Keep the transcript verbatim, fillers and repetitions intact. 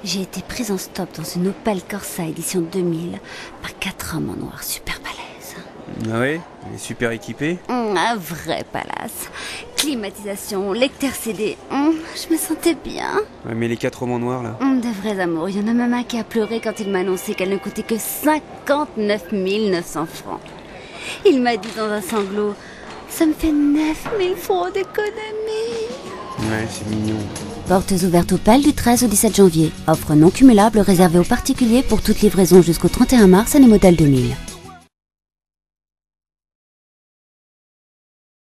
J'ai été prise en stop dans une Opel Corsa édition deux mille par quatre hommes en noir super balèzes. Ah ouais? Il est super équipé? Mmh, un vrai palace. Climatisation, lecteur C D. Mmh, je me sentais bien. Ouais, mais les quatre hommes en noir, là? Mmh, de vrais amours. Il y en a même un qui a pleuré quand il m'a annoncé qu'elle ne coûtait que cinquante-neuf mille neuf cents francs. Il m'a dit dans un sanglot: ça me fait neuf mille francs d'économie. Ouais, c'est mignon. Portes ouvertes Opel du treize au dix-sept janvier. Offre non cumulable réservée aux particuliers pour toute livraison jusqu'au trente et un mars, année modèle deux mille.